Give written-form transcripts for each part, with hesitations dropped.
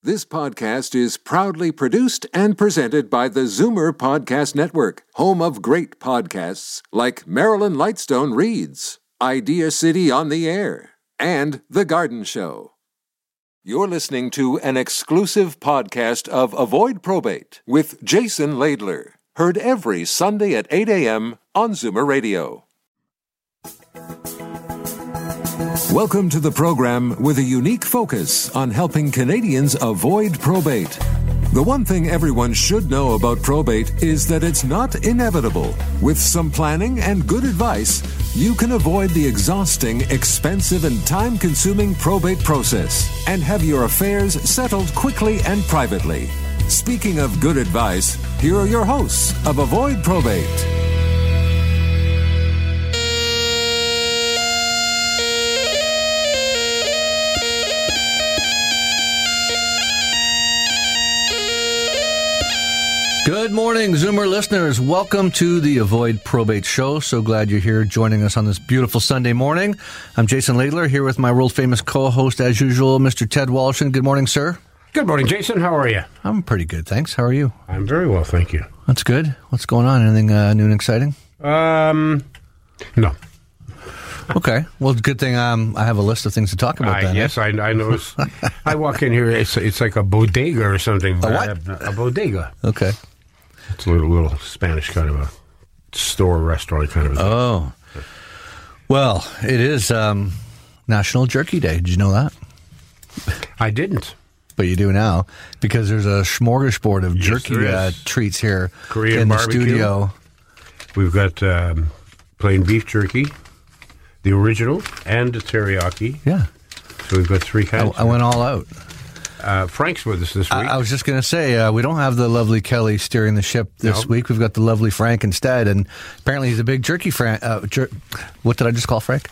This podcast is proudly produced and presented by the Zoomer Podcast Network, home of great podcasts like Marilyn Lightstone Reads, Idea City on the Air, and The Garden Show. You're listening to an exclusive podcast of Avoid Probate with Jason Laidler, heard every Sunday at 8 a.m. on Zoomer Radio. Welcome to the program with a unique focus on helping Canadians avoid probate. The one thing everyone should know about probate is that it's not inevitable. With some planning and good advice, you can avoid the exhausting, expensive, and time-consuming probate process and have your affairs settled quickly and privately. Speaking of good advice, here are your hosts of Avoid Probate. Good morning, Zoomer listeners. Welcome to the Avoid Probate Show. So glad you're here joining us on this beautiful Sunday morning. I'm Jason Laidler, here with my world-famous co-host, as usual, Mr. Ted Walshin. Good morning, sir. Good morning, Jason. How are you? I'm pretty good, thanks. How are you? I'm very well, thank you. That's good. What's going on? Anything new and exciting? No. Okay. Well, good thing I have a list of things to talk about then. Yes, I noticed. I walk in here, it's like a bodega or something. A what? A bodega. Okay. It's a little Spanish kind of a store, restaurant kind of a thing. Oh. Well, it is National Jerky Day. Did you know that? I didn't. But you do now, because there's a smorgasbord of jerky treats here Korean in barbecue. the studio. We've got plain beef jerky, the original, and the teriyaki. Yeah. So we've got three kinds. I went all out. Frank's with us this week. I was just going to say, we don't have the lovely Kelly steering the ship this week. We've got the lovely Frank instead, and apparently he's a big jerky fan. What did I just call Frank?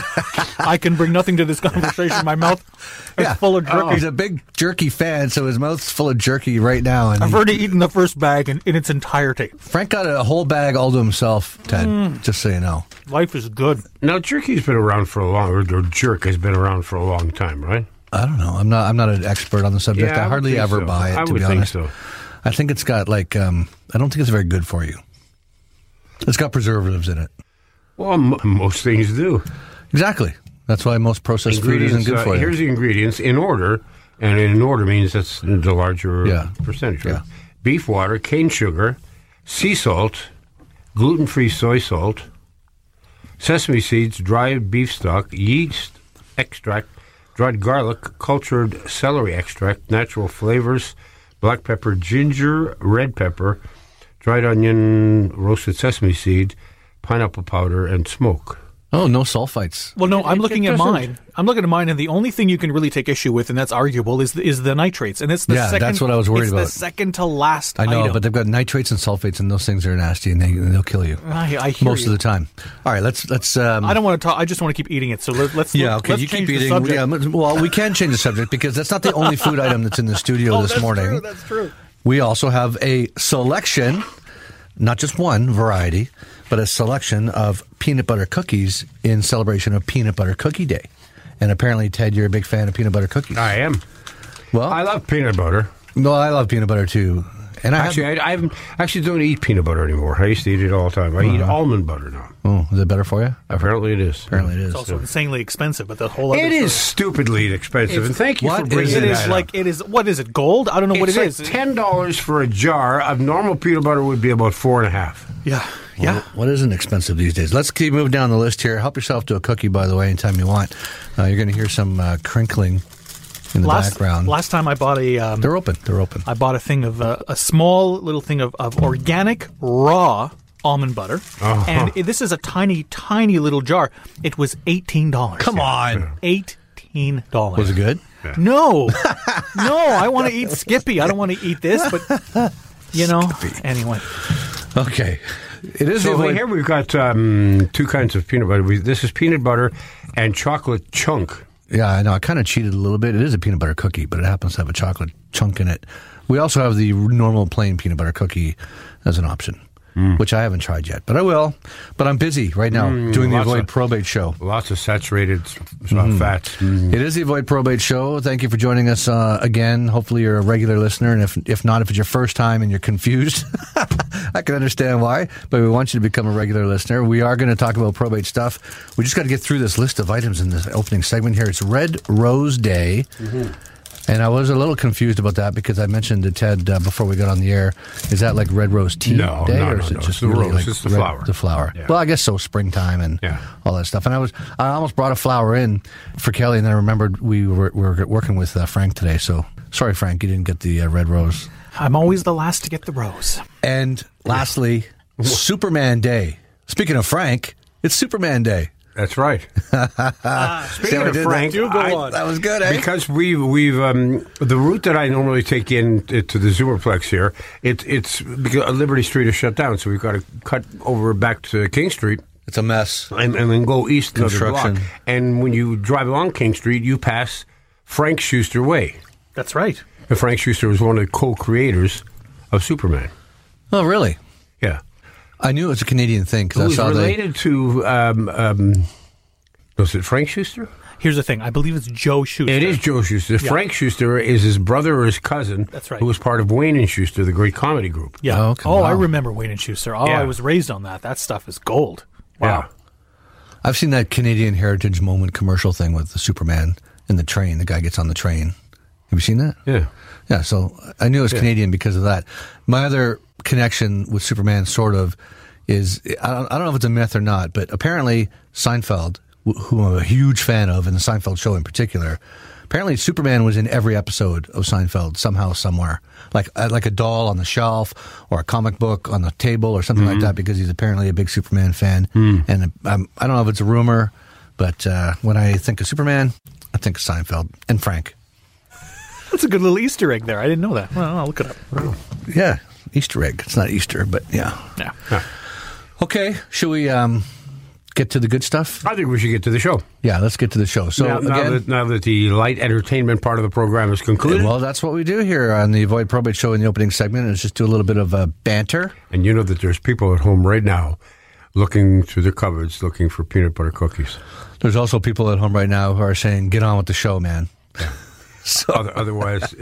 I can bring nothing to this conversation. My mouth is full of jerky. He's a big jerky fan, so his mouth's full of jerky right now. And I've already eaten the first bag in its entirety. Frank got a whole bag all to himself, Ted, just so you know. Life is good. Now, jerky's been around for a long, or jerk has been around for a long time, right? I don't know. I'm not an expert on the subject. Yeah, I hardly ever buy it, to be honest. I think it's got I don't think it's very good for you. It's got preservatives in it. Well, most things do. Exactly. That's why most processed food isn't good for you. Here's the ingredients in order, and in order means that's the larger percentage. Right? Yeah. Beef water, cane sugar, sea salt, gluten-free soy salt, sesame seeds, dried beef stock, yeast extract, dried garlic, cultured celery extract, natural flavors, black pepper, ginger, red pepper, dried onion, roasted sesame seed, pineapple powder, and smoke. Oh, no sulfites. Well, no, I'm looking at mine. I'm looking at mine, and the only thing you can really take issue with, and that's arguable, is the nitrates. And it's the second. That's what I was worried about. It's the second to last I know, item. but they've got nitrates and sulfates, and those things are nasty, and they'll kill you. I hear most you. of the time. All right, let's. I don't want to talk. I just want to keep eating it. So let's. Yeah, okay. Let's You change keep the eating. subject. Yeah, well, we can change the subject because that's not the only food item that's in the studio this morning. That's true. We also have a selection, not just one variety, but a selection of peanut butter cookies in celebration of Peanut Butter Cookie Day. And apparently, Ted, you're a big fan of peanut butter cookies. I am. Well, I love peanut butter. No, I love peanut butter too. And I actually don't eat peanut butter anymore. I used to eat it all the time. I eat almond butter now. Oh, is it better for you? Apparently it is. Apparently it is. It's also insanely expensive, but the whole other It story. is stupidly expensive, and thank you for What bringing is that it? It is up. like it is. What is it? Gold? I don't know what it is. It's like $10 for a jar of normal peanut butter would be about $4.50. Yeah. Yeah. What isn't expensive these days? Let's keep moving down the list here. Help yourself to a cookie, by the way, anytime you want. You're going to hear some crinkling in the background. Last time I bought a... They're open. They're open. I bought a thing of a small little thing of organic raw almond butter, and this is a tiny, tiny little jar. It was $18. Come on. $18. Was it good? Yeah. No. No, I want to eat Skippy. I don't want to eat this, but, anyway. Okay. It is So here we've got two kinds of peanut butter. This is peanut butter and chocolate chunk. Yeah, I know. I kind of cheated a little bit. It is a peanut butter cookie, but it happens to have a chocolate chunk in it. We also have the normal plain peanut butter cookie as an option. which I haven't tried yet, but I will. But I'm busy right now doing the Avoid Probate Show. Lots of saturated fats. It is the Avoid Probate Show. Thank you for joining us again. Hopefully you're a regular listener, and if not, if it's your first time and you're confused, I can understand why, but we want you to become a regular listener. We are going to talk about probate stuff. We just got to get through this list of items in this opening segment here. It's Red Rose Day. And I was a little confused about that because I mentioned to Ted before we got on the air, is that like Red Rose Tea Day? Or is it just the really rose, like it's the flower. The flower. Yeah. Well, I guess so, springtime and all that stuff. And I almost brought a flower in for Kelly, and then I remembered we were working with Frank today. So sorry, Frank, you didn't get the red rose. I'm always the last to get the rose. And lastly, Superman Day. Speaking of Frank, it's Superman Day. That's right. Speaking of Frank, that was good, eh? Because we've the route that I normally take in to the Zoomerplex here, it's because Liberty Street is shut down, so we've got to cut over back to King Street. It's a mess. And then go east another Construction. block. And when you drive along King Street, you pass Frank Schuster Way. That's right. And Frank Schuster was one of the co-creators of Superman. Oh, really? Yeah. I knew it was a Canadian thing because I saw related to, was it Frank Schuster? Here's the thing. I believe it's Joe Schuster. It is Joe Schuster. Yeah. Frank Schuster is his brother or his cousin. That's right. Who was part of Wayne and Schuster, the great comedy group. Yeah. Oh, okay. Wow. Wow. I remember Wayne and Schuster. Oh, Yeah. I was raised on that. That stuff is gold. Wow. Yeah. I've seen that Canadian Heritage Moment commercial thing with the Superman in the train. The guy gets on the train. Have you seen that? Yeah. Yeah, so I knew it was Canadian because of that. My other connection with Superman sort of is, I don't know if it's a myth or not, but apparently Seinfeld, who I'm a huge fan of, and the Seinfeld show in particular, apparently Superman was in every episode of Seinfeld somehow, somewhere. Like a doll on the shelf or a comic book on the table or something like that, because he's apparently a big Superman fan. And I don't know if it's a rumor, but when I think of Superman, I think of Seinfeld and Frank. That's a good little Easter egg there. I didn't know that. Well, I'll look it up. Yeah, Easter egg. It's not Easter, but yeah. Yeah. Okay, should we get to the good stuff? I think we should get to the show. Yeah, let's get to the show. So now that the light entertainment part of the program is concluded. Well, that's what we do here on the Avoid Probate Show in the opening segment, is just do a little bit of banter. And you know that there's people at home right now looking through their cupboards, looking for peanut butter cookies. There's also people at home right now who are saying, get on with the show, man. So Otherwise,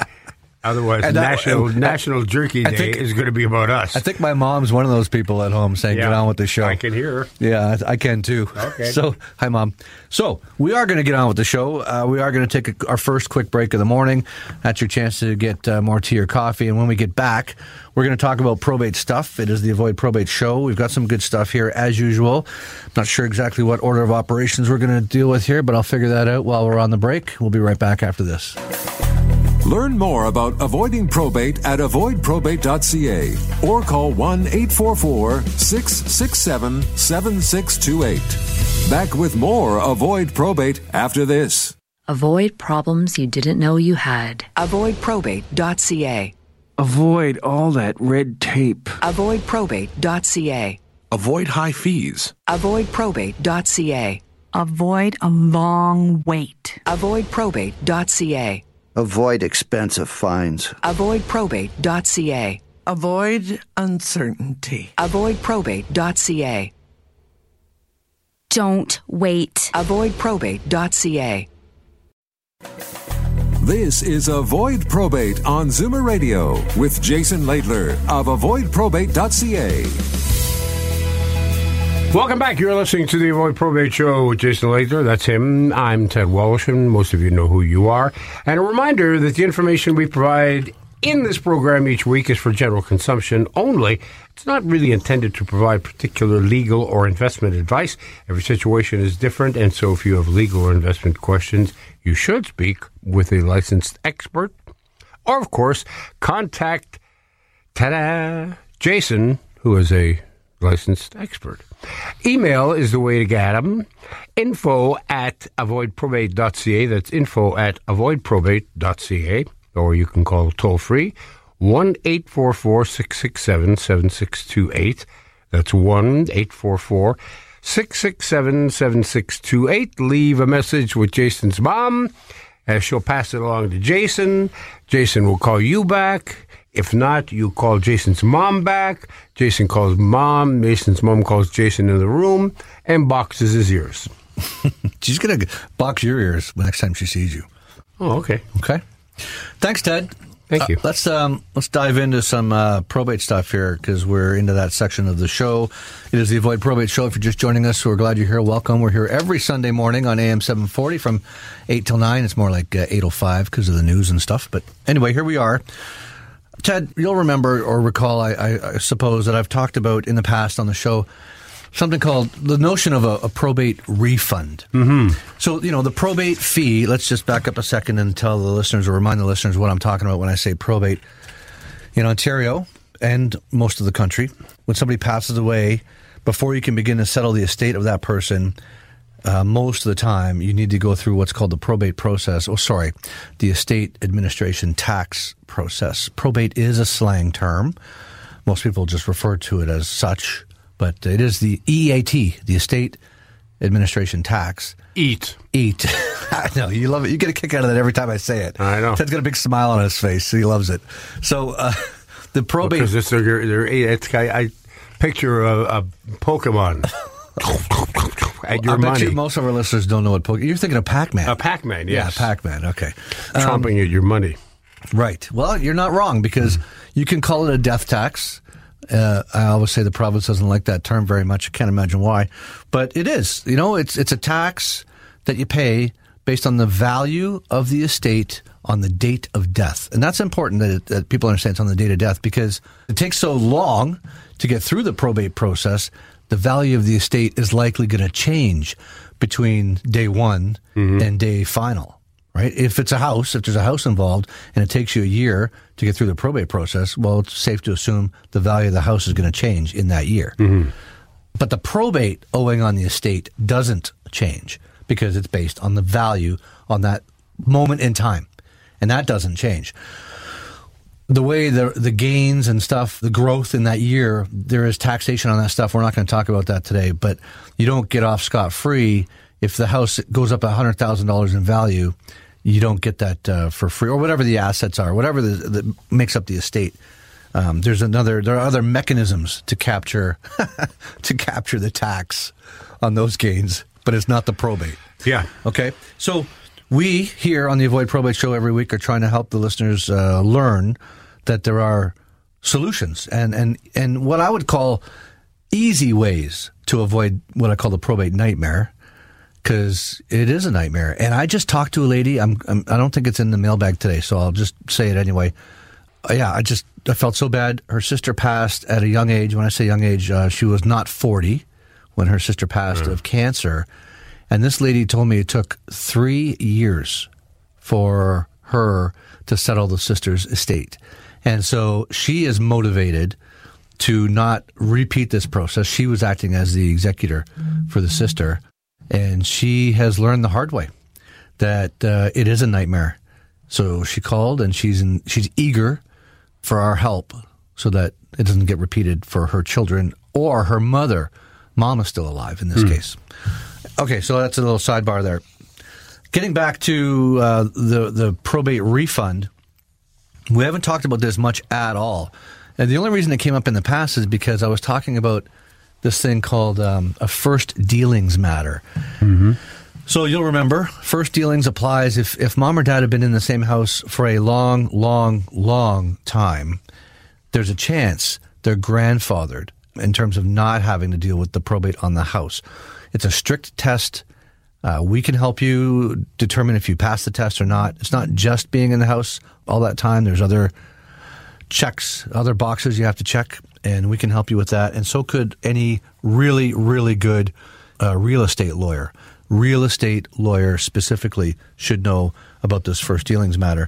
National Jerky Day is going to be about us. I think my mom's one of those people at home saying, get on with the show. I can hear her. Yeah, I can too. Okay. So, hi, Mom. So, we are going to get on with the show. We are going to take our first quick break of the morning. That's your chance to get more tea or coffee. And when we get back, we're going to talk about probate stuff. It is the Avoid Probate Show. We've got some good stuff here, as usual. I'm not sure exactly what order of operations we're going to deal with here, but I'll figure that out while we're on the break. We'll be right back after this. Learn more about avoiding probate at avoidprobate.ca or call 1-844-667-7628. Back with more Avoid Probate after this. Avoid problems you didn't know you had. Avoidprobate.ca. Avoid all that red tape. Avoidprobate.ca. Avoid high fees. Avoidprobate.ca. Avoid a long wait. Avoidprobate.ca. Avoid expensive fines. Avoidprobate.ca. Avoid uncertainty. Avoidprobate.ca. Don't wait. Avoidprobate.ca. This is Avoid Probate on Zoomer Radio with Jason Laidler of avoidprobate.ca. Welcome back. You're listening to the Avoid Probate Show with Jason Laidler. That's him. I'm Ted Walsh, and most of you know who you are. And a reminder that the information we provide in this program each week is for general consumption only. It's not really intended to provide particular legal or investment advice. Every situation is different, and so if you have legal or investment questions, you should speak with a licensed expert. Or, of course, contact Jason, who is a licensed expert. Email is the way to get them. info@avoidprobate.ca. That's info@avoidprobate.ca. Or you can call toll-free 1-844-667-7628. That's 1-844-667-7628. Leave a message with Jason's mom, as she'll pass it along to Jason. Jason will call you back. If not, you call Jason's mom back. Jason calls mom. Jason's mom calls Jason in the room and boxes his ears. She's going to box your ears next time she sees you. Oh, okay. Okay. Thanks, Ted. Thank you. Let's dive into some probate stuff here because we're into that section of the show. It is the Avoid Probate Show. If you're just joining us, we're glad you're here. Welcome. We're here every Sunday morning on AM 740 from 8 till 9. It's more like 8:05 because of the news and stuff. But anyway, here we are. Ted, you'll remember or recall, I suppose, that I've talked about in the past on the show something called the notion of a probate refund. Mm-hmm. So, the probate fee, let's just back up a second and tell the listeners or remind the listeners what I'm talking about when I say probate. In Ontario and most of the country, when somebody passes away, before you can begin to settle the estate of that person, most of the time you need to go through what's called the probate process. The estate administration tax process. Probate is a slang term. Most people just refer to it as such. But it is the EAT, the Estate Administration Tax. Eat. I know, you love it. You get a kick out of that every time I say it. I know. Ted's got a big smile on his face, so he loves it. So the probate... Because I picture a Pokemon. At your money. Most of our listeners don't know what Pokemon... You're thinking of Pac-Man. A Pac-Man, yes. Yeah, Pac-Man, okay. Chomping at your money. Right. Well, you're not wrong, because you can call it a death tax. I always say the province doesn't like that term very much. I can't imagine why. But it is. It's a tax that you pay based on the value of the estate on the date of death. And that's important that people understand it's on the date of death because it takes so long to get through the probate process. The value of the estate is likely going to change between day one and day final. Right? If there's a house involved and it takes you a year to get through the probate process, well, it's safe to assume the value of the house is going to change in that year. Mm-hmm. But the probate owing on the estate doesn't change because it's based on the value on that moment in time. And that doesn't change. The way the gains and stuff, the growth in that year, there is taxation on that stuff. We're not going to talk about that today, but you don't get off scot-free. If the house goes up $100,000 in value, you don't get that for free, or whatever the assets are, whatever that makes up the estate. There are other mechanisms to capture the tax on those gains, but it's not the probate. Yeah. Okay. So we here on the Avoid Probate Show every week are trying to help the listeners learn that there are solutions and what I would call easy ways to avoid what I call the probate nightmare. Because it is a nightmare. And I just talked to a lady. I don't think it's in the mailbag today, so I'll just say it anyway. I felt so bad. Her sister passed at a young age. When I say young age, she was not 40 when her sister passed of cancer. And this lady told me it took 3 years for her to settle the sister's estate. And so she is motivated to not repeat this process. She was acting as the executor for the sister. And she has learned the hard way that it is a nightmare. So she called, and she's eager for our help so that it doesn't get repeated for her children or her mother. Mom is still alive in this case. Okay, so that's a little sidebar there. Getting back to the probate refund, we haven't talked about this much at all. And the only reason it came up in the past is because I was talking about this thing called a first dealings matter. Mm-hmm. So you'll remember, first dealings applies if mom or dad have been in the same house for a long, long, long time, there's a chance they're grandfathered in terms of not having to deal with the probate on the house. It's a strict test. We can help you determine if you pass the test or not. It's not just being in the house all that time. There's other checks, other boxes you have to check, and we can help you with that. And so could any really, really good real estate lawyer. Real estate lawyer specifically should know about this first dealings matter.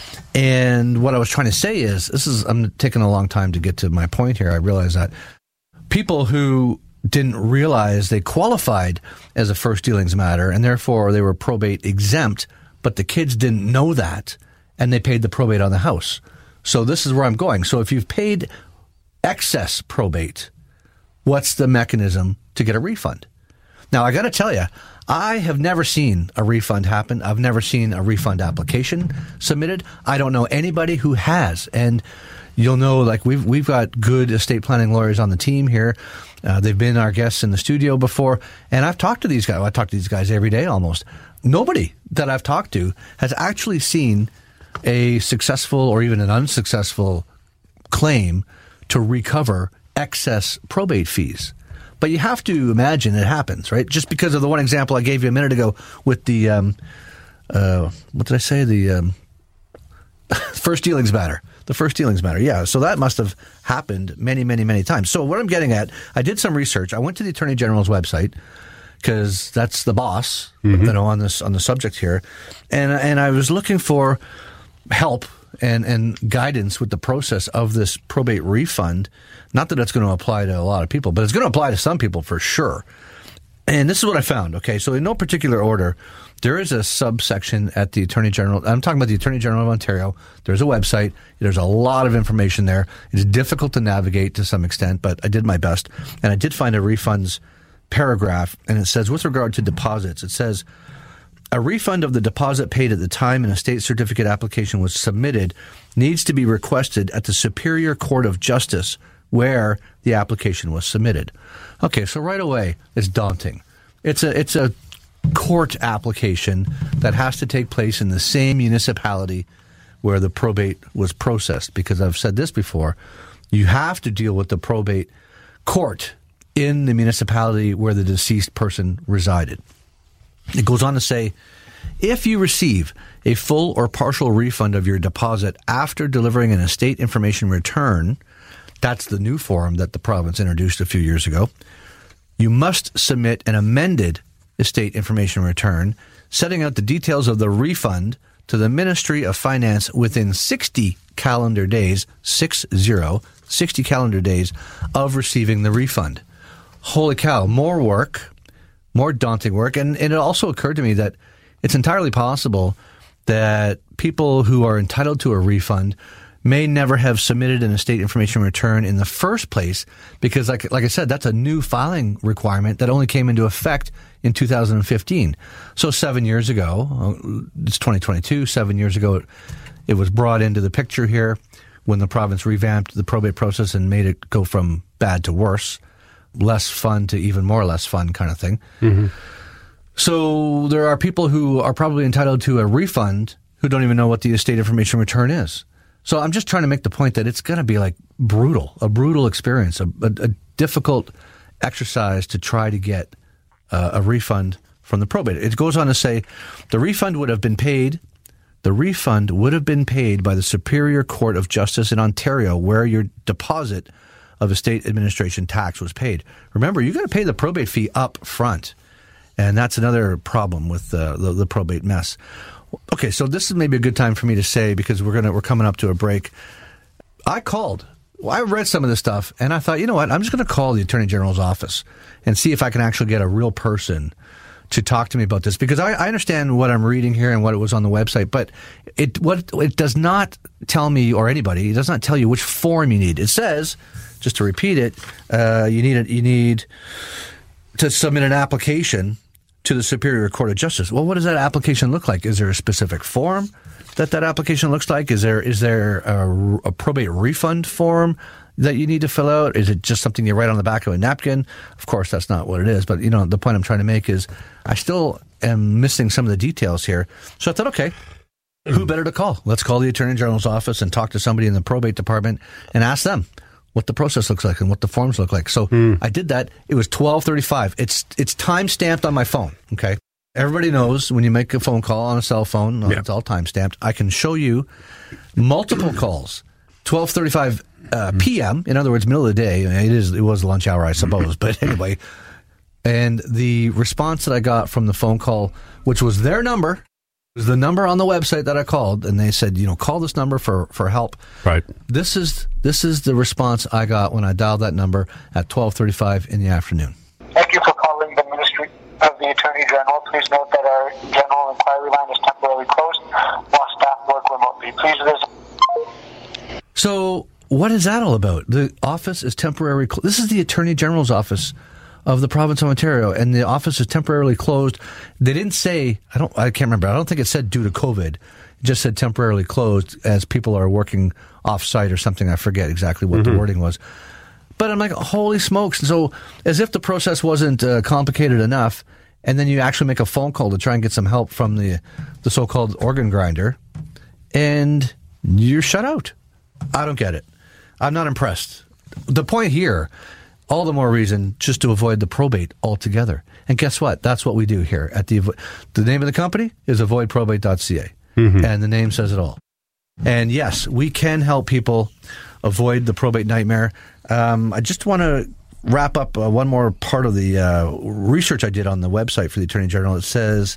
And what I was trying to say is, I'm taking a long time to get to my point here. I realize that people who didn't realize they qualified as a first dealings matter, and therefore they were probate exempt, but the kids didn't know that, and they paid the probate on the house. So this is where I'm going. So if you've paid excess probate, what's the mechanism to get a refund? Now, I got to tell you, I have never seen a refund happen. I've never seen a refund application submitted. I don't know anybody who has. And you'll know, like, we've got good estate planning lawyers on the team here. They've been our guests in the studio before. And I've talked to these guys. I talk to these guys every day almost. Nobody that I've talked to has actually seen a successful or even an unsuccessful claim to recover excess probate fees. But you have to imagine it happens, right? Just because of the one example I gave you a minute ago with the, what did I say? The first dealings matter. The first dealings matter. Yeah. So that must have happened many, many, many times. So what I'm getting at, I did some research. I went to the Attorney General's website because that's the boss, on the subject here. And I was looking for help and guidance with the process of this probate refund. Not that it's going to apply to a lot of people, but it's going to apply to some people for sure. And this is what I found. Okay, so in no particular order, there is a subsection at the Attorney General. I'm talking about the Attorney General of Ontario. There's a website. There's a lot of information there. It's difficult to navigate to some extent, but I did my best. And I did find a refunds paragraph, and it says, with regard to deposits, it says, a refund of the deposit paid at the time an estate certificate application was submitted needs to be requested at the Superior Court of Justice where the application was submitted. Okay, so right away, it's daunting. It's a court application that has to take place in the same municipality where the probate was processed, because I've said this before, you have to deal with the probate court in the municipality where the deceased person resided. It goes on to say, if you receive a full or partial refund of your deposit after delivering an estate information return, that's the new form that the province introduced a few years ago, you must submit an amended estate information return setting out the details of the refund to the Ministry of Finance within 60 calendar days, 60 calendar days of receiving the refund. Holy cow, more work, more daunting work. And it also occurred to me that it's entirely possible that people who are entitled to a refund may never have submitted an estate information return in the first place because, like I said, that's a new filing requirement that only came into effect in 2015. So 7 years ago, it's 2022, 7 years ago, it was brought into the picture here when the province revamped the probate process and made it go from bad to worse, less fun to even more less fun kind of thing. Mm-hmm. So there are people who are probably entitled to a refund who don't even know what the estate information return is. So I'm just trying to make the point that it's going to be like a brutal experience, a difficult exercise to try to get a refund from the probate. It goes on to say the refund would have been paid by the Superior Court of Justice in Ontario where your deposit of estate administration tax was paid. Remember, you got to pay the probate fee up front. And that's another problem with the probate mess. Okay, so this is maybe a good time for me to say, because we're coming up to a break. I read some of this stuff, and I thought, you know what? I'm just going to call the Attorney General's office and see if I can actually get a real person to talk to me about this, because I understand what I'm reading here and what it was on the website, but it does not tell me, or anybody, it does not tell you which form you need. It says, just to repeat it, you need to submit an application to the Superior Court of Justice. Well, what does that application look like? Is there a specific form that application looks like? Is there a probate refund form that you need to fill out? Is it just something you write on the back of a napkin? Of course, that's not what it is. But, the point I'm trying to make is I still am missing some of the details here. So I thought, okay, who better to call? Let's call the Attorney General's office and talk to somebody in the probate department and ask them what the process looks like and what the forms look like. So I did that. It was 12:35. It's time stamped on my phone. Okay. Everybody knows when you make a phone call on a cell phone, it's all time stamped. I can show you multiple calls. 12:35 p.m. In other words, middle of the day. It was lunch hour, I suppose. But anyway, and the response that I got from the phone call, which was their number, was the number on the website that I called, and they said, call this number for help. Right. This is the response I got when I dialed that number at 12:35 in the afternoon. Thank you for calling the Ministry of the Attorney General. Please note that our general inquiry line is temporarily closed while staff work remotely. Please visit. So what is that all about? The office is temporarily closed. This is the Attorney General's office of the province of Ontario, and the office is temporarily closed. They didn't say, I can't remember. I don't think it said due to COVID. It just said temporarily closed as people are working off-site or something. I forget exactly what the wording was. But I'm like, holy smokes. And so as if the process wasn't complicated enough, and then you actually make a phone call to try and get some help from the so-called organ grinder, and you're shut out. I don't get it. I'm not impressed. The point here, all the more reason just to avoid the probate altogether. And guess what? That's what we do here at the name of the company is avoidprobate.ca. And the name says it all. And yes, we can help people avoid the probate nightmare. I just want to wrap up one more part of the research I did on the website for the Attorney General. It says,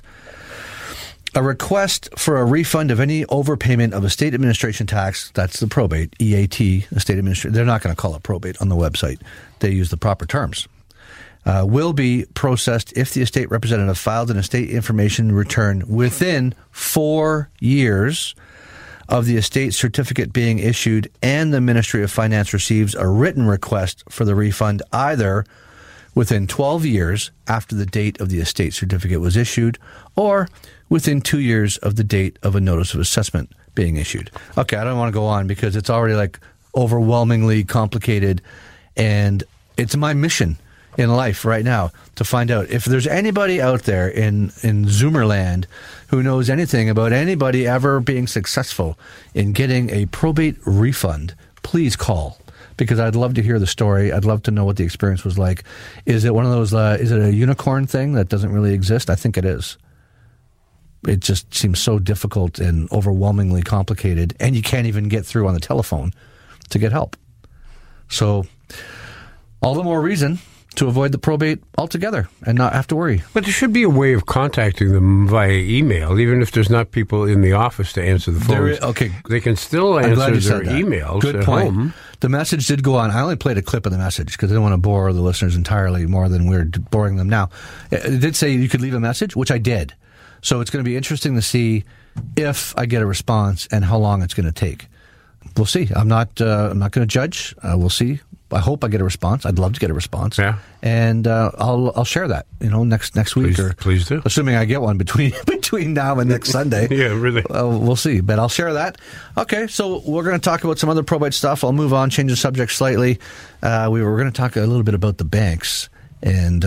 a request for a refund of any overpayment of estate administration tax, that's the probate, EAT, estate administration, they're not going to call it probate on the website. They use the proper terms. Will be processed if the estate representative filed an estate information return within 4 years of the estate certificate being issued and the Ministry of Finance receives a written request for the refund either within 12 years after the date of the estate certificate was issued or within 2 years of the date of a notice of assessment being issued. Okay, I don't want to go on because it's already like overwhelmingly complicated, and it's my mission in life right now to find out if there's anybody out there in Zoomerland who knows anything about anybody ever being successful in getting a probate refund. Please call, because I'd love to hear the story. I'd love to know what the experience was like. Is it one of those, is it a unicorn thing that doesn't really exist? I think it is. It just seems so difficult and overwhelmingly complicated, and you can't even get through on the telephone to get help. So all the more reason to avoid the probate altogether and not have to worry. But there should be a way of contacting them via email, even if there's not people in the office to answer the phone. Okay, they can still answer their emails Good at point. home. The message did go on. I only played a clip of the message because I didn't want to bore the listeners entirely more than we're boring them now. It did say you could leave a message, which I did. So it's going to be interesting to see if I get a response and how long it's going to take. We'll see. I'm not going to judge. We'll see. I hope I get a response. I'd love to get a response. Yeah. And I'll share that, next week. Please do. Assuming I get one between now and next Sunday. Yeah, really. We'll see. But I'll share that. Okay, so we're going to talk about some other probate stuff. I'll move on, change the subject slightly. We were going to talk a little bit about the banks and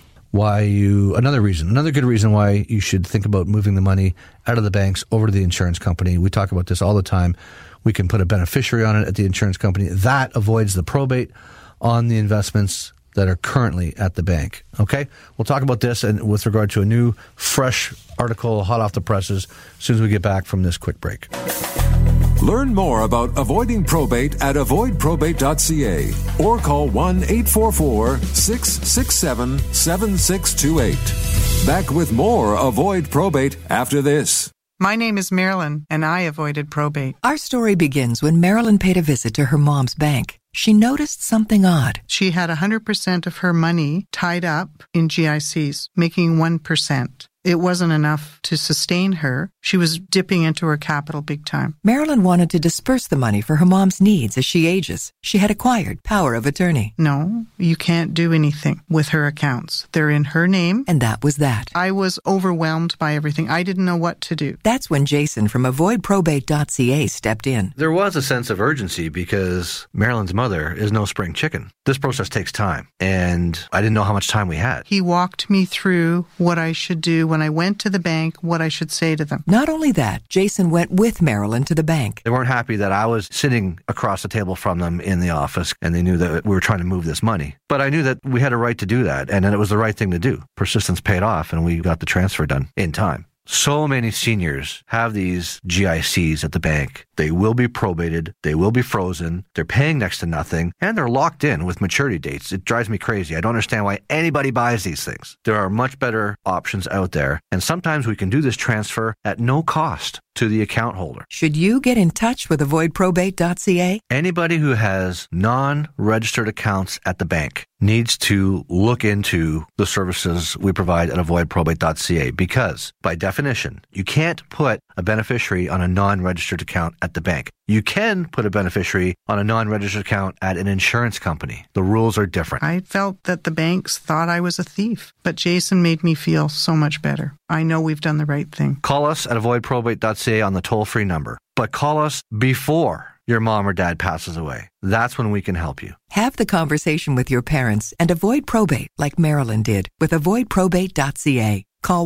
another good reason why you should think about moving the money out of the banks over to the insurance company. We talk about this all the time. We can put a beneficiary on it at the insurance company. That avoids the probate on the investments that are currently at the bank. Okay? We'll talk about this and with regard to a new, fresh article hot off the presses as soon as we get back from this quick break. Learn more about avoiding probate at avoidprobate.ca or call 1-844-667-7628. Back with more Avoid Probate after this. My name is Marilyn, and I avoided probate. Our story begins when Marilyn paid a visit to her mom's bank. She noticed something odd. She had 100% of her money tied up in GICs, making 1%. It wasn't enough to sustain her. She was dipping into her capital big time. Marilyn wanted to disperse the money for her mom's needs as she ages. She had acquired power of attorney. No, you can't do anything with her accounts. They're in her name. And that was that. I was overwhelmed by everything. I didn't know what to do. That's when Jason from avoidprobate.ca stepped in. There was a sense of urgency because Marilyn's mother is no spring chicken. This process takes time, and I didn't know how much time we had. He walked me through what I should do when I went to the bank, what I should say to them. Not only that, Jason went with Marilyn to the bank. They weren't happy that I was sitting across the table from them in the office, and they knew that we were trying to move this money. But I knew that we had a right to do that, and that it was the right thing to do. Persistence paid off, and we got the transfer done in time. So many seniors have these GICs at the bank. They will be probated. They will be frozen. They're paying next to nothing, and they're locked in with maturity dates. It drives me crazy. I don't understand why anybody buys these things. There are much better options out there, and sometimes we can do this transfer at no cost. to the account holder. Should you get in touch with avoidprobate.ca? Anybody who has non-registered accounts at the bank needs to look into the services we provide at avoidprobate.ca because, by definition, you can't put a beneficiary on a non-registered account at the bank. You can put a beneficiary on a non-registered account at an insurance company. The rules are different. I felt that the banks thought I was a thief, but Jason made me feel so much better. I know we've done the right thing. Call us at avoidprobate.ca on the toll-free number, but call us before your mom or dad passes away. That's when we can help you. Have the conversation with your parents and avoid probate like Marilyn did with avoidprobate.ca. Call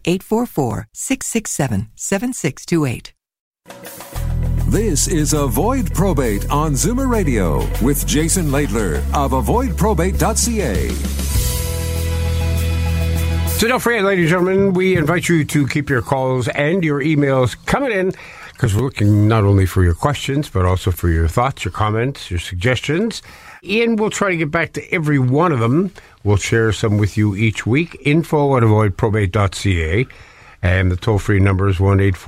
1-844-667-7628. This is Avoid Probate on Zoomer Radio with Jason Laidler of avoidprobate.ca. So don't forget, ladies and gentlemen, we invite you to keep your calls and your emails coming in because we're looking not only for your questions, but also for your thoughts, your comments, your suggestions. And we'll try to get back to every one of them. We'll share some with you each week. Info at avoidprobate.ca. And the toll-free number is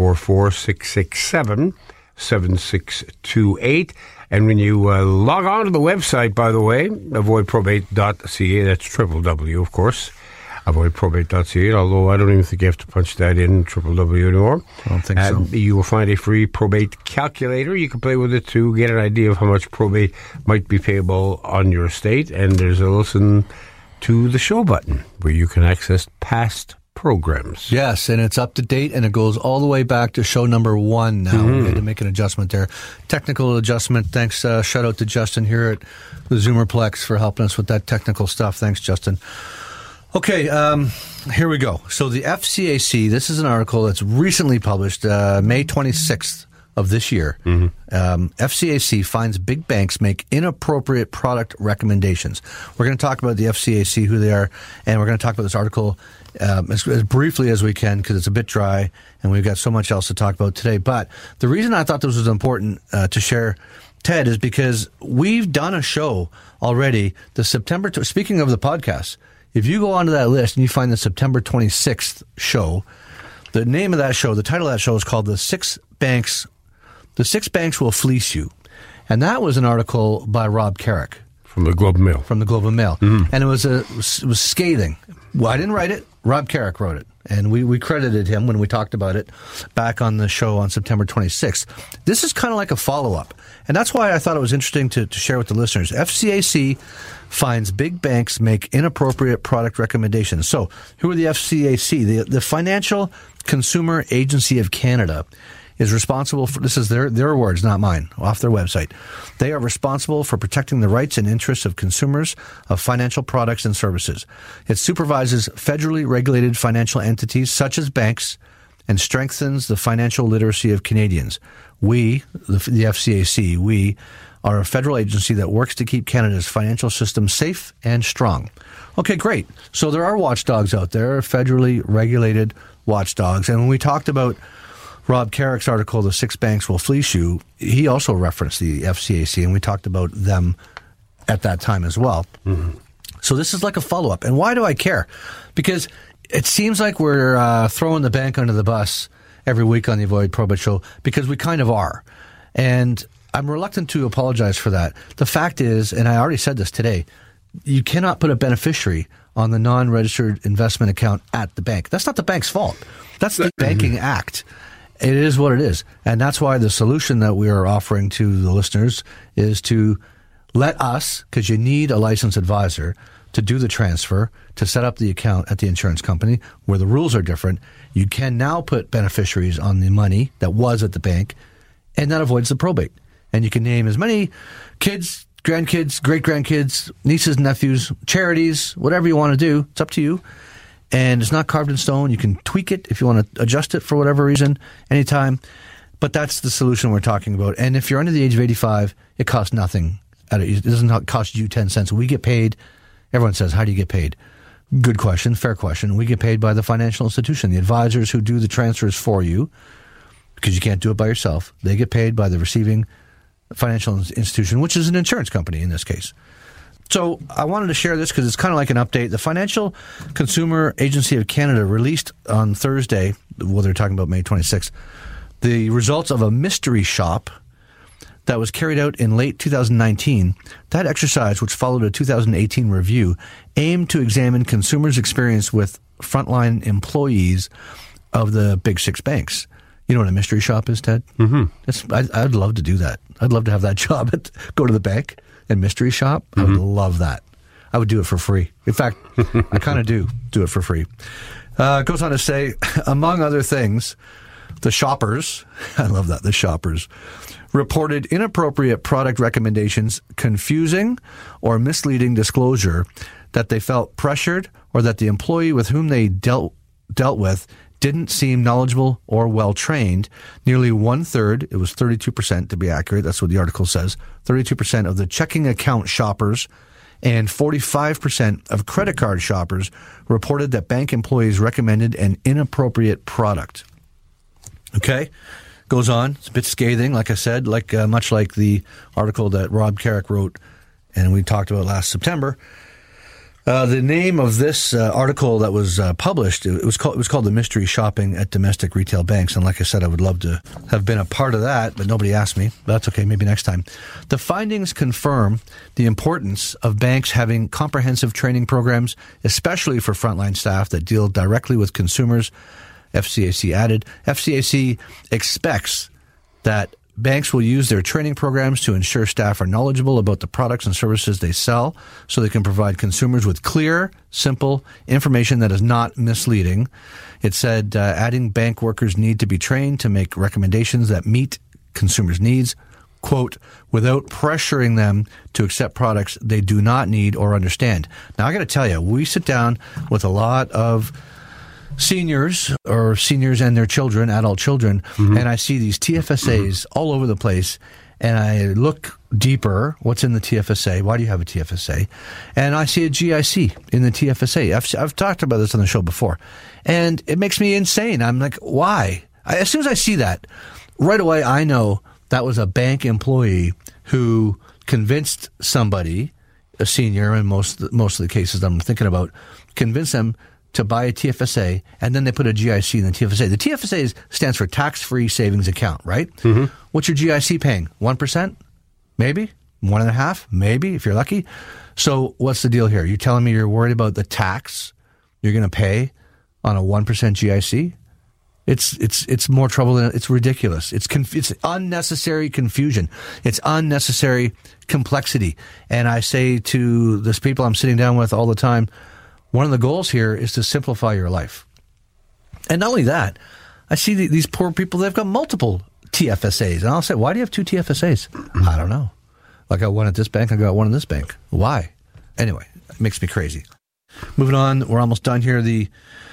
1-844-667-7628. And when you log on to the website, by the way, avoidprobate.ca, that's www, of course, avoidprobate.ca, although I don't even think you have to punch that in www anymore. I don't think so. You will find a free probate calculator. You can play with it to get an idea of how much probate might be payable on your estate. And there's a listen to the show button where you can access past programs. Yes, and it's up to date, and it goes all the way back to show number 1 now. We had to make an adjustment there. Technical adjustment. Thanks. Shout out to Justin here at the Zoomerplex for helping us with that technical stuff. Thanks, Justin. Okay, here we go. So the FCAC, this is an article that's recently published, May 26th of this year. FCAC finds big banks make inappropriate product recommendations. We're going to talk about the FCAC, who they are, and we're going to talk about this article as briefly as we can because it's a bit dry and we've got so much else to talk about today. But the reason I thought this was important to share, Ted, is because we've done a show already, speaking of the podcast, if you go onto that list and you find the September 26th show, the name of that show, the title of that show is called The Six Banks Will Fleece You. And that was an article by Rob Carrick. From the Globe and Mail. And it was scathing. Well, I didn't write it. Rob Carrick wrote it. And we credited him when we talked about it back on the show on September 26th. This is kind of like a follow-up. And that's why I thought it was interesting to share with the listeners. FCAC finds big banks make inappropriate product recommendations. So who are the FCAC? The Financial Consumer Agency of Canada is responsible for, this is their words, not mine, off their website. They are responsible for protecting the rights and interests of consumers of financial products and services. It supervises federally regulated financial entities such as banks and strengthens the financial literacy of Canadians. We, the FCAC, we are a federal agency that works to keep Canada's financial system safe and strong. Okay, great. So there are watchdogs out there, federally regulated watchdogs. And when we talked about Rob Carrick's article, The Six Banks Will Fleece You, he also referenced the FCAC, and we talked about them at that time as well. So this is like a follow-up. And why do I care? Because it seems like we're throwing the bank under the bus every week on the Avoid Probate Show, because we kind of are. And I'm reluctant to apologize for that. The fact is, and I already said this today, you cannot put a beneficiary on the non-registered investment account at the bank. That's not the bank's fault. That's the Banking Act. It is what it is. And that's why the solution that we are offering to the listeners is to let us, because you need a licensed advisor to do the transfer, to set up the account at the insurance company where the rules are different. You can now put beneficiaries on the money that was at the bank, and that avoids the probate. And you can name as many kids, grandkids, great-grandkids, nieces, nephews, charities, whatever you want to do. It's up to you. And it's not carved in stone. You can tweak it if you want to adjust it for whatever reason, anytime. But that's the solution we're talking about. And if you're under the age of 85, it costs nothing. It doesn't cost you 10 cents. We get paid. Everyone says, how do you get paid? Good question, fair question. We get paid by the financial institution, the advisors who do the transfers for you, because you can't do it by yourself. They get paid by the receiving financial institution, which is an insurance company in this case. So I wanted to share this because it's kind of like an update. The Financial Consumer Agency of Canada released on Thursday, well, they're talking about May 26th, the results of a mystery shop that was carried out in late 2019. That exercise, which followed a 2018 review, aimed to examine consumers' experience with frontline employees of the big six banks. You know what a mystery shop is, Ted? Mm-hmm. I'd love to do that. I'd love to have that job. Go to the bank and mystery shop. Mm-hmm. I would love that. I would do it for free. In fact, I kind of do it for free. It goes on to say, among other things, the shoppers, I love that, the shoppers, reported inappropriate product recommendations, confusing or misleading disclosure, that they felt pressured, or that the employee with whom they dealt with didn't seem knowledgeable or well-trained. Nearly one-third, it was 32% to be accurate, that's what the article says, 32% of the checking account shoppers and 45% of credit card shoppers reported that bank employees recommended an inappropriate product. Okay? Goes on. It's a bit scathing, like I said, much like the article that Rob Carrick wrote and we talked about last September. The name of this article that was published, it was called The Mystery Shopping at Domestic Retail Banks. And like I said, I would love to have been a part of that, but nobody asked me. That's okay, maybe next time. The findings confirm the importance of banks having comprehensive training programs, especially for frontline staff that deal directly with consumers. FCAC added, FCAC expects that banks will use their training programs to ensure staff are knowledgeable about the products and services they sell so they can provide consumers with clear, simple information that is not misleading. It said adding bank workers need to be trained to make recommendations that meet consumers' needs, quote, without pressuring them to accept products they do not need or understand. Now, I got to tell you, we sit down with a lot of seniors and their children, adult children, and I see these TFSAs all over the place, and I look deeper, what's in the TFSA? Why do you have a TFSA? And I see a GIC in the TFSA. I've talked about this on the show before, and it makes me insane. I'm like, why? As soon as I see that, right away I know that was a bank employee who convinced somebody, a senior in most of the cases that I'm thinking about, convinced them to buy a TFSA, and then they put a GIC in the TFSA. The TFSA stands for tax-free savings account, right? Mm-hmm. What's your GIC paying? 1%? Maybe? 1.5%? Maybe, if you're lucky. So what's the deal here? You're telling me you're worried about the tax you're going to pay on a 1% GIC? It's more trouble than it's ridiculous. It's unnecessary confusion. It's unnecessary complexity. And I say to these people I'm sitting down with all the time, one of the goals here is to simplify your life. And not only that, I see these poor people, they've got multiple TFSAs. And I'll say, why do you have two TFSAs? I don't know. I got one at this bank, I got one in this bank. Why? Anyway, it makes me crazy. Moving on, we're almost done here. The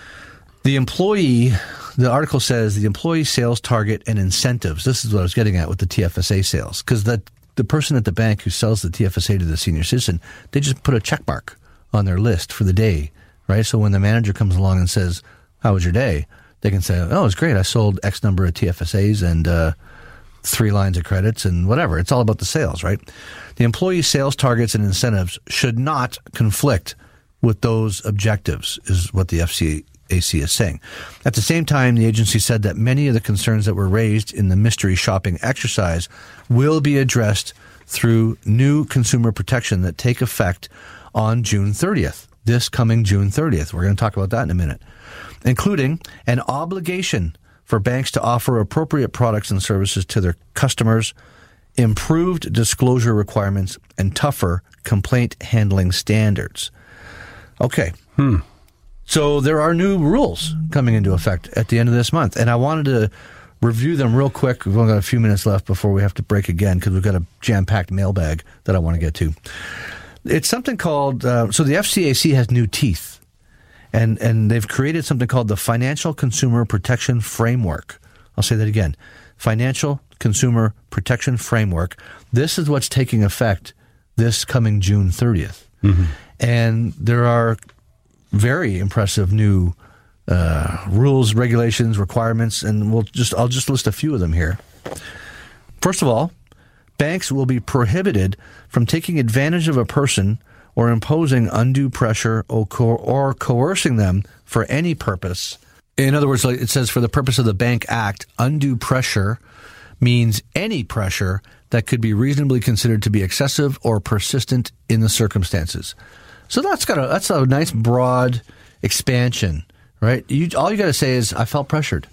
employee, the article says the employee sales target and incentives. This is what I was getting at with the TFSA sales. Because the person at the bank who sells the TFSA to the senior citizen, they just put a check mark on their list for the day, right? So when the manager comes along and says, how was your day? They can say, oh, it's great. I sold X number of TFSAs and 3 lines of credits and whatever. It's all about the sales, right? The employee sales targets and incentives should not conflict with those objectives, is what the FCAC is saying. At the same time, the agency said that many of the concerns that were raised in the mystery shopping exercise will be addressed through new consumer protection that take effect on June 30th, this coming June 30th. We're going to talk about that in a minute, including an obligation for banks to offer appropriate products and services to their customers, improved disclosure requirements, and tougher complaint handling standards. Okay. So there are new rules coming into effect at the end of this month, and I wanted to review them real quick. We've only got a few minutes left before we have to break again because we've got a jam-packed mailbag that I want to get to. It's something called, so the FCAC has new teeth, and they've created something called the Financial Consumer Protection Framework. I'll say that again. Financial Consumer Protection Framework. This is what's taking effect this coming June 30th. Mm-hmm. And there are very impressive new rules, regulations, requirements, and I'll just list a few of them here. First of all, banks will be prohibited from taking advantage of a person or imposing undue pressure or coercing them for any purpose In other words, like it says, for the purpose of the Bank Act, undue pressure means any pressure that could be reasonably considered to be excessive or persistent in the circumstances. So that's a nice broad expansion, right? All you got to say is, I felt pressured.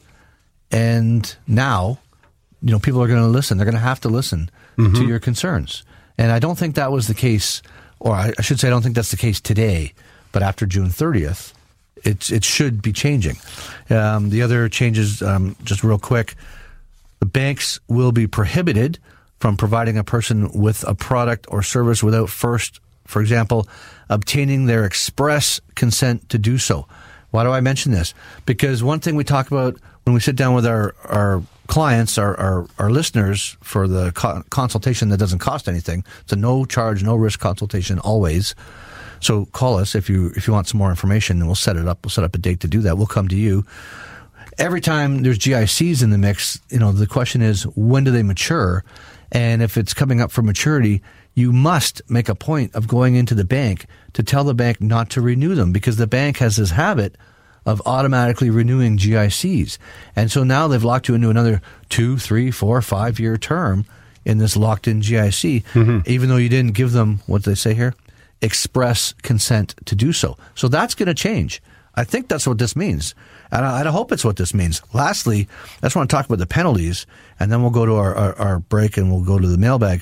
And now, people are going to listen. They're going to have to listen to your concerns. And I don't think that was the case, or I should say I don't think that's the case today, but after June 30th, it should be changing. The other changes, just real quick, the banks will be prohibited from providing a person with a product or service without first, for example, obtaining their express consent to do so. Why do I mention this? Because one thing we talk about when we sit down with our clients, our listeners, for the consultation that doesn't cost anything, it's a no charge, no risk consultation always. So call us if you want some more information, and we'll set it up. We'll set up a date to do that. We'll come to you. Every time there's GICs in the mix, the question is, when do they mature? And if it's coming up for maturity, you must make a point of going into the bank to tell the bank not to renew them, because the bank has this habit of automatically renewing GICs. And so now they've locked you into another 2, 3, 4, 5-year term in this locked-in GIC, even though you didn't give them, what do they say here? Express consent to do so. So that's going to change. I think that's what this means. And I hope it's what this means. Lastly, I just want to talk about the penalties, and then we'll go to our break and we'll go to the mailbag.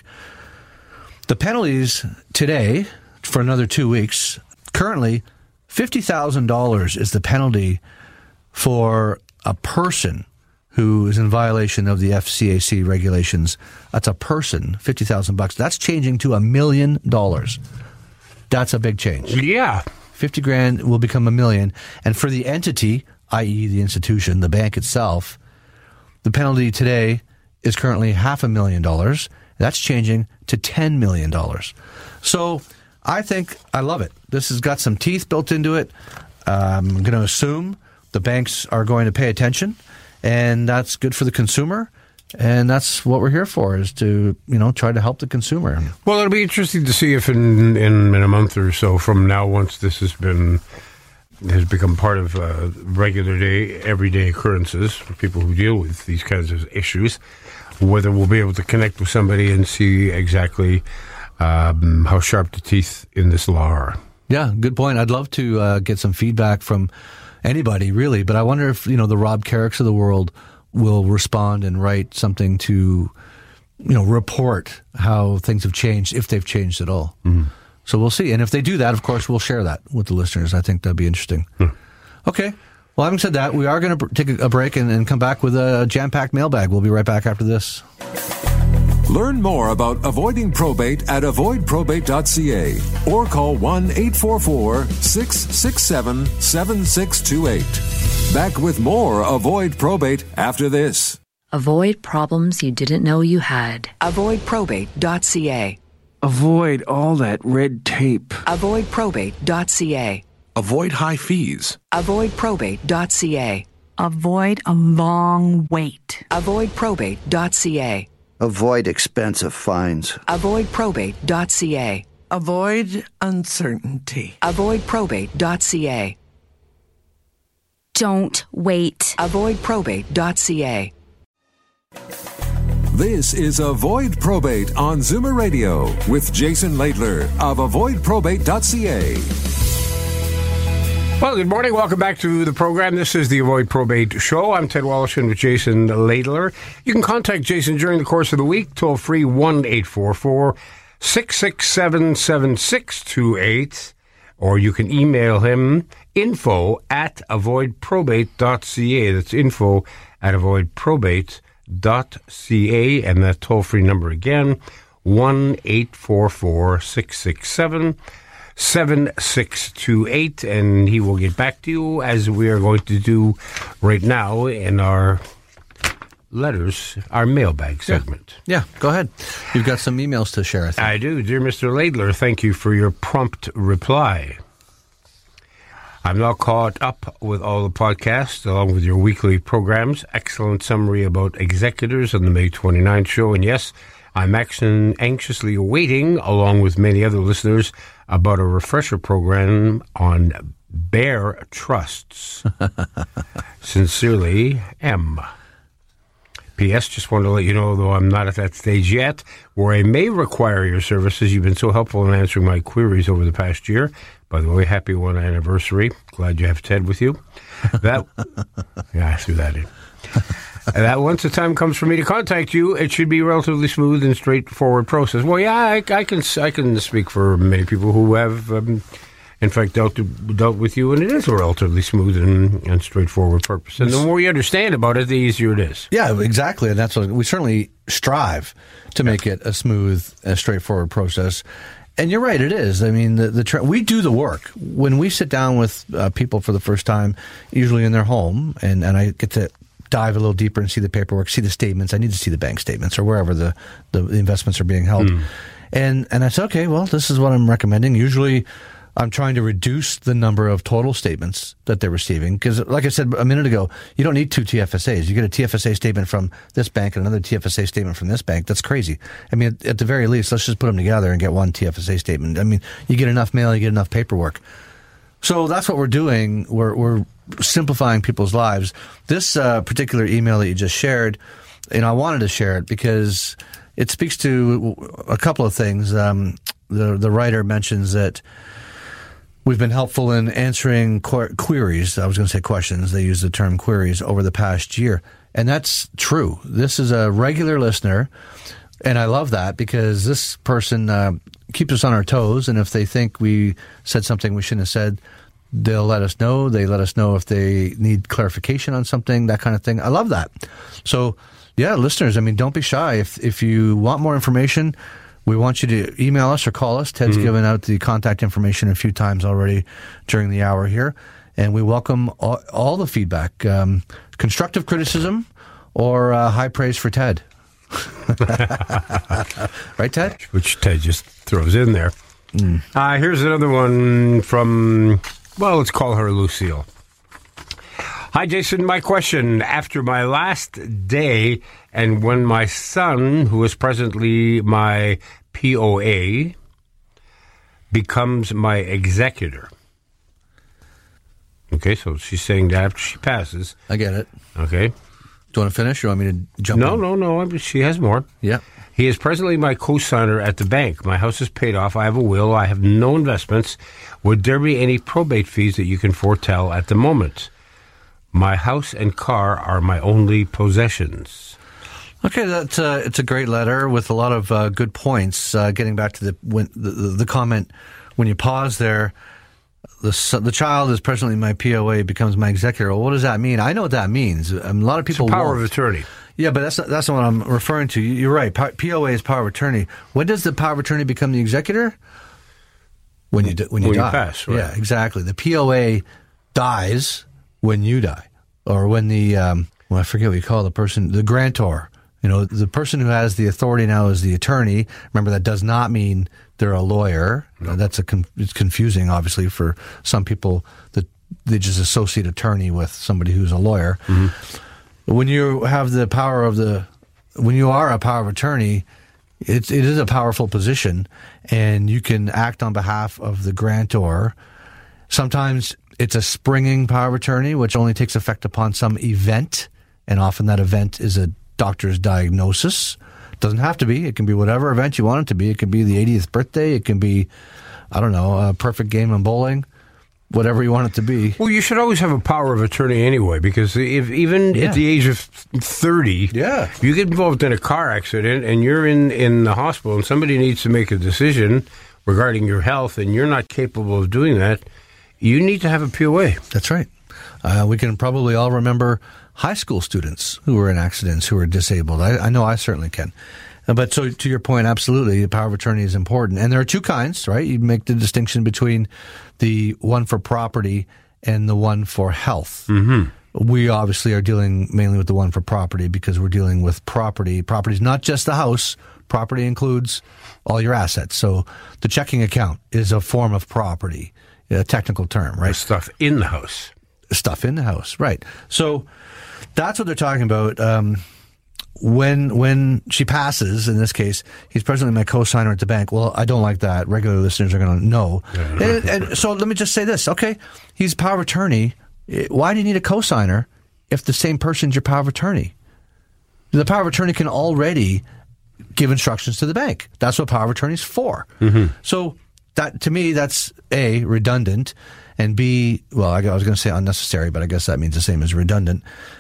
The penalties today, for another 2 weeks, currently $50,000 is the penalty for a person who is in violation of the FCAC regulations. That's a person, $50,000. That's changing to $1 million. That's a big change. Yeah. 50 grand will become $1 million. And for the entity, i.e. the institution, the bank itself, the penalty today is currently $500,000. That's changing to $10 million. So I think I love it. This has got some teeth built into it. I'm going to assume the banks are going to pay attention, and that's good for the consumer. And that's what we're here for, is to, try to help the consumer. Well, it'll be interesting to see if in a month or so from now, once this has become part of regular day, everyday occurrences for people who deal with these kinds of issues, whether we'll be able to connect with somebody and see exactly how sharp the teeth in this law are. Yeah, good point. I'd love to get some feedback from anybody, really, but I wonder if, the Rob Carricks of the world will respond and write something to, report how things have changed, if they've changed at all. So we'll see. And if they do that, of course, we'll share that with the listeners. I think that'd be interesting. Okay. Well, having said that, we are going to take a break and come back with a jam-packed mailbag. We'll be right back after this. Learn more about avoiding probate at avoidprobate.ca or call 1-844-667-7628. Back with more Avoid Probate after this. Avoid problems you didn't know you had. Avoidprobate.ca. Avoid all that red tape. Avoidprobate.ca. Avoid high fees. Avoidprobate.ca. Avoid a long wait. Avoidprobate.ca. Avoid expensive fines. Avoidprobate.ca. Avoid uncertainty. Avoidprobate.ca. Don't wait. Avoidprobate.ca. This is Avoid Probate on Zoomer Radio with Jason Laidler of avoidprobate.ca. Well, good morning. Welcome back to the program. This is the Avoid Probate Show. I'm Ted Wallish with Jason Laidler. You can contact Jason during the course of the week, toll free 1-844-667-7628, or you can email him info@avoidprobate.ca. That's info@avoidprobate.ca, and that toll free number again, 1-844-667-7628, and he will get back to you, as we are going to do right now in our letters, our mailbag segment. Yeah, go ahead. You've got some emails to share, I think. I do. Dear Mr. Laidler, thank you for your prompt reply. I'm now caught up with all the podcasts, along with your weekly programs. Excellent summary about executors on the May 29th show. And yes, I'm anxiously awaiting, along with many other listeners, about a refresher program on Bear Trusts. Sincerely, M. P.S. Just want to let you know, though I'm not at that stage yet, where I may require your services. You've been so helpful in answering my queries over the past year. By the way, happy 1 anniversary. Glad you have Ted with you. Yeah, I threw that in. That once the time comes for me to contact you, it should be a relatively smooth and straightforward process. Well, yeah, I can speak for many people who have, in fact, dealt with you, and it is a relatively smooth and straightforward purpose. And the more you understand about it, the easier it is. Yeah, exactly. And that's what we certainly strive to make it a smooth, straightforward process. And you're right, it is. I mean, we do the work. When we sit down with people for the first time, usually in their home, and I get to dive a little deeper and see the paperwork, see the statements. I need to see the bank statements or wherever the investments are being held. And I said, okay, well, this is what I'm recommending. Usually I'm trying to reduce the number of total statements that they're receiving. Because like I said a minute ago, you don't need 2 TFSAs. You get a TFSA statement from this bank and another TFSA statement from this bank. That's crazy. I mean, at the very least, let's just put them together and get one TFSA statement. I mean, you get enough mail, you get enough paperwork. So that's what we're doing. We're simplifying people's lives. This particular email that you just shared, I wanted to share it because it speaks to a couple of things. The writer mentions that we've been helpful in answering queries. I was going to say questions. They use the term queries over the past year. And that's true. This is a regular listener. And I love that because this person keeps us on our toes. And if they think we said something we shouldn't have said, they'll let us know. They let us know if they need clarification on something, that kind of thing. I love that. So, yeah, listeners, I mean, don't be shy. If you want more information, we want you to email us or call us. Ted's given out the contact information a few times already during the hour here. And we welcome all the feedback, constructive criticism or high praise for Ted. Right, Ted? Which Ted just throws in there. Here's another one from, well, let's call her Lucille. Hi, Jason. My question, after my last day and when my son, who is presently my POA, becomes my executor. Okay, so she's saying that after she passes. I get it. Okay. Do you want to finish or want me to jump in? No. She has more. Yeah. He is presently my co-signer at the bank. My house is paid off. I have a will. I have no investments. Would there be any probate fees that you can foretell at the moment? My house and car are my only possessions. Okay, it's a great letter with a lot of good points. Getting back to the comment when you pause there, the child is presently my POA, becomes my executor. Well, what does that mean? I know what that means. A lot of people it's a power of attorney. Yeah, but that's not what I'm referring to. You're right. POA is power of attorney. When does the power of attorney become the executor? When you die. You pass, right. Yeah, exactly. The POA dies when you die, or when I forget what you call the person, the grantor. The person who has the authority now is the attorney. Remember, that does not mean they're a lawyer. No. It's confusing, obviously, for some people that they just associate attorney with somebody who's a lawyer. Mm-hmm. When you have the power when you are a power of attorney, it is a powerful position, and you can act on behalf of the grantor. Sometimes it's a springing power of attorney, which only takes effect upon some event, and often that event is a doctor's diagnosis. It doesn't have to be. It can be whatever event you want it to be. It can be the 80th birthday. It can be, a perfect game of bowling. Whatever you want it to be. Well, you should always have a power of attorney anyway, because even at the age of 30, you get involved in a car accident and you're in the hospital and somebody needs to make a decision regarding your health and you're not capable of doing that, you need to have a POA. That's right. We can probably all remember high school students who were in accidents, who were disabled. I know I certainly can. But so to your point, absolutely, the power of attorney is important. And there are two kinds, right? You make the distinction between the one for property and the one for health. Mm-hmm. We obviously are dealing mainly with the one for property because we're dealing with property. Property is not just the house. Property includes all your assets. So the checking account is a form of property, a technical term, right? The stuff in the house. Stuff in the house, right. So that's what they're talking about. when she passes, in this case, he's presently my co-signer at the bank. Well, I don't like that. Regular listeners are going to know. And so let me just say this. Okay, he's power of attorney. Why do you need a co-signer if the same person's your power of attorney? The power of attorney can already give instructions to the bank. That's what power of attorney is for. Mm-hmm. So that, to me, that's A, redundant, and B, well, I was going to say unnecessary, but I guess that means the same as redundant.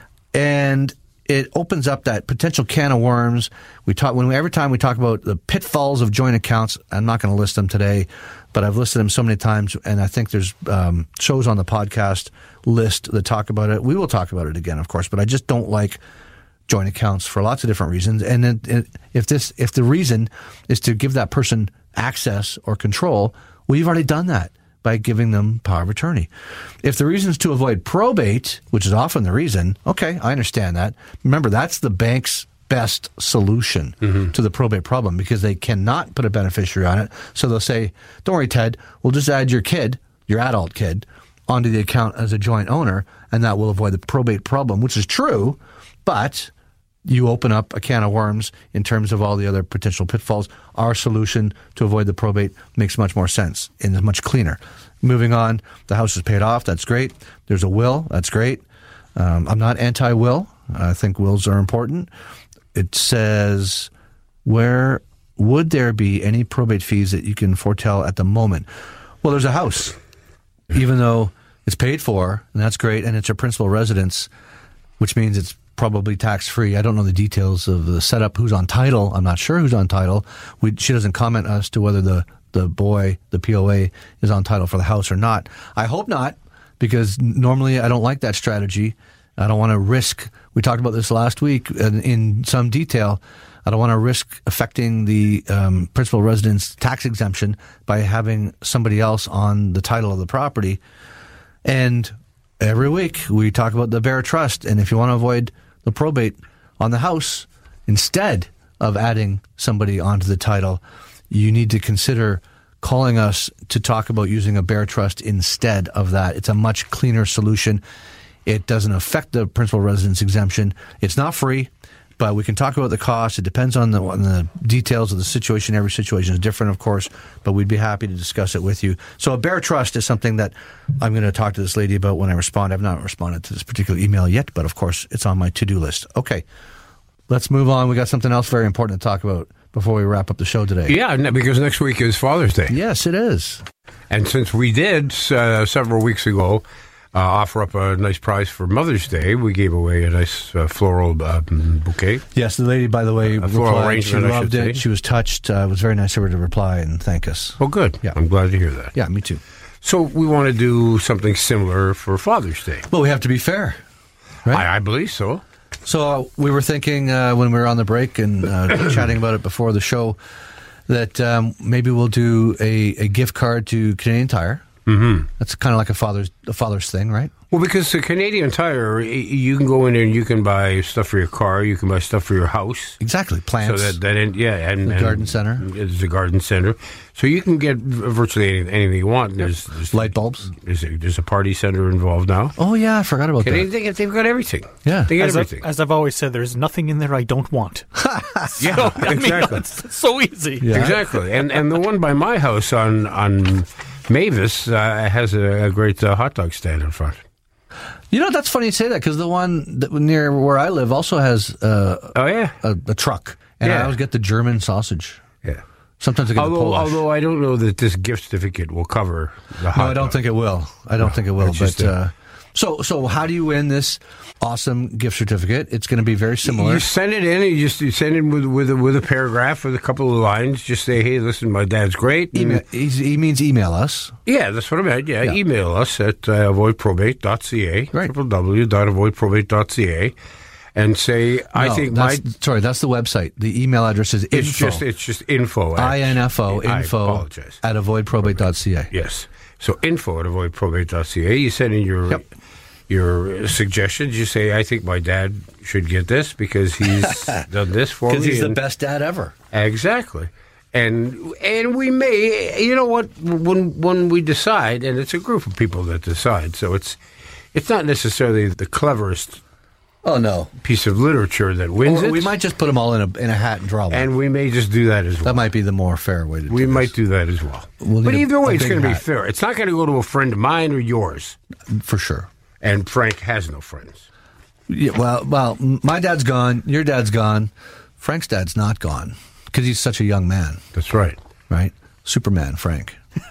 And it opens up that potential can of worms. Every time we talk about the pitfalls of joint accounts, I'm not going to list them today, but I've listed them so many times, and I think there's shows on the podcast list that talk about it. We will talk about it again, of course, but I just don't like joint accounts for lots of different reasons. And if the reason is to give that person access or control, well, you've already done that by giving them power of attorney. If the reason is to avoid probate, which is often the reason, okay, I understand that. Remember, that's the bank's best solution to the probate problem, because they cannot put a beneficiary on it. So they'll say, don't worry, Ted, we'll just add your kid, your adult kid, onto the account as a joint owner, and that will avoid the probate problem, which is true, but you open up a can of worms in terms of all the other potential pitfalls. Our solution to avoid the probate makes much more sense and is much cleaner. Moving on, the house is paid off. That's great. There's a will. That's great. I'm not anti-will. I think wills are important. It says, where would there be any probate fees that you can foretell at the moment? Well, there's a house, even though it's paid for, and that's great, and it's a principal residence, which means it's probably tax-free. I don't know the details of the setup, who's on title. I'm not sure who's on title. She doesn't comment as to whether the boy, the POA, is on title for the house or not. I hope not, because normally I don't like that strategy. I don't want to risk, we talked about this last week in some detail, I don't want to risk affecting the principal residence tax exemption by having somebody else on the title of the property. And every week we talk about the Bear Trust, and if you want to avoid the probate on the house, instead of adding somebody onto the title, you need to consider calling us to talk about using a Bear Trust instead of that. It's a much cleaner solution. It doesn't affect the principal residence exemption. It's not free, but we can talk about the cost. It depends on the details of the situation. Every situation is different, of course, but we'd be happy to discuss it with you. So a Bear Trust is something that I'm going to talk to this lady about when I respond. I've not responded to this particular email yet, but of course it's on my to-do list. Okay, let's move on. We got something else very important to talk about before we wrap up the show today. Yeah, because next week is Father's Day. Yes, it is. And since we did several weeks ago offer up a nice prize for Mother's Day, we gave away a nice floral bouquet. Yes, the lady, by the way, replied. She loved it. She was touched. It was very nice of her to reply and thank us. Oh, good. Yeah. I'm glad to hear that. Yeah, me too. So we want to do something similar for Father's Day. Well, we have to be fair, right? I believe so. So we were thinking when we were on the break and chatting about it before the show that maybe we'll do a gift card to Canadian Tire. Mm-hmm. That's kind of like a father's thing, right? Well, because the Canadian Tire, you can go in there and you can buy stuff for your car, you can buy stuff for your house. Exactly, plants. So and garden center. It's a garden center, so you can get virtually anything you want. There's light bulbs. There's a party center involved now. Oh yeah, I forgot about that. They've got everything. Yeah, they got everything. As I've always said, there's nothing in there I don't want. Yeah, exactly. It's so easy. Yeah. Exactly, and the one by my house on Mavis has a great hot dog stand in front. You know, that's funny you say that, because the one near where I live also has a truck, and I always get the German sausage. Yeah. Sometimes I get the Polish. Although I don't know that this gift certificate will cover the hot dog. No, I don't think it will. I don't think it will. But so how do you win this awesome gift certificate? It's going to be very similar. You send it in, and you send it with a paragraph with a couple of lines. Just say, hey, listen, my dad's great. He means email us. Yeah, that's what I meant. Yeah. Email us at avoidprobate.ca, right. www.avoidprobate.ca, and say, that's the website. The email address is info. It's just info. info at avoidprobate.ca. Yes. So info at avoidprobate.ca. You send in your suggestions. You say, I think my dad should get this because he's done this for me. Because he's the best dad ever. Exactly. And we may, you know what, when we decide, and it's a group of people that decide, so it's not necessarily the cleverest Oh, no. piece of literature that wins Or it. we might just put them all in a hat and draw one. And we may just do that as well. That might be the more fair way to do We this. might do that as well. We'll But need either a way, it's big going to be hat. fair. It's not going to go to a friend of mine or yours. For sure. And Frank has no friends. Yeah, well, my dad's gone. Your dad's gone. Frank's dad's not gone because he's such a young man. That's right. Right? Superman, Frank.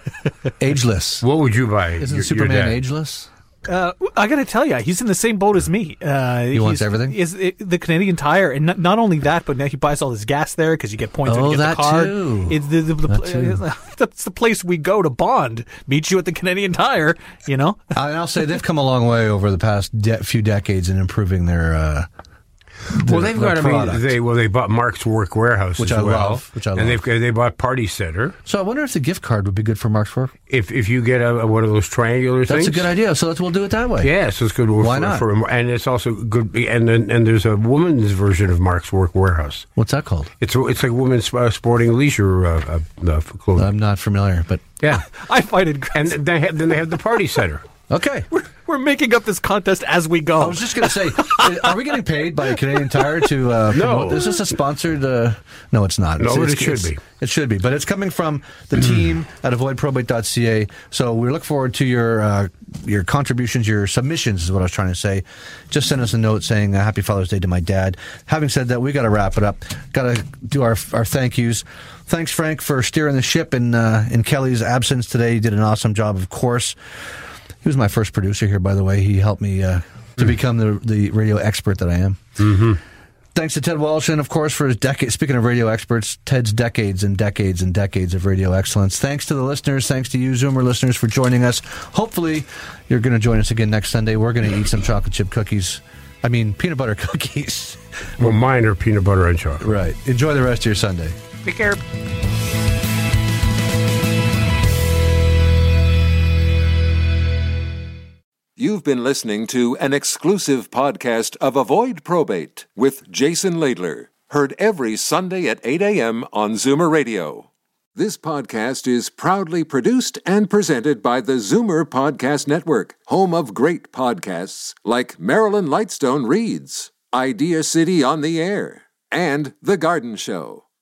Ageless. What would you buy? Isn't your Superman dad? ageless? I got to tell you, he's in the same boat as me. He wants everything? The Canadian Tire, and not only that, but now he buys all his gas there because you get points when you get that the card. too. It's That too. That's the place we go to bond. Meet you at the Canadian Tire. You know. And I'll say they've come a long way over the past few decades in improving their. Well, they've got. product. They bought Mark's Work Warehouse, Which as I well, love, which I and love. they bought Party Center. So I wonder if the gift card would be good for Mark's Work. If you get one of those triangular things, That's a good idea. So we'll do it that way. Yeah, so it's good. Why not? And it's also good. And there's a woman's version of Mark's Work Warehouse. What's that called? It's like women's sporting leisure clothing. I'm not familiar, but Yeah, I find it. and then they have the Party Center. okay. We're making up this contest as we go. I was just going to say, are we getting paid by Canadian Tire to promote? Is this a sponsored? No, it's not. No, but it should be. It should be, but it's coming from the team at avoidprobate.ca. So we look forward to your contributions, your submissions is what I was trying to say. Just send us a note saying Happy Father's Day to my dad. Having said that, we got to wrap it up. Got to do our thank yous. Thanks, Frank, for steering the ship in Kelly's absence today. You did an awesome job, of course. He was my first producer here, by the way. He helped me to become the radio expert that I am. Mm-hmm. Thanks to Ted Walsh, and of course for his decades. Speaking of radio experts, Ted's decades and decades and decades of radio excellence. Thanks to the listeners. Thanks to you, Zoomer listeners, for joining us. Hopefully, you're going to join us again next Sunday. We're going to eat some chocolate chip cookies. I mean, peanut butter cookies. Well, mine are peanut butter and chocolate. Right. Enjoy the rest of your Sunday. Take care. You've been listening to an exclusive podcast of Avoid Probate with Jason Laidler. Heard every Sunday at 8 a.m. on Zoomer Radio. This podcast is proudly produced and presented by the Zoomer Podcast Network, home of great podcasts like Marilyn Lightstone Reads, Idea City on the Air, and The Garden Show.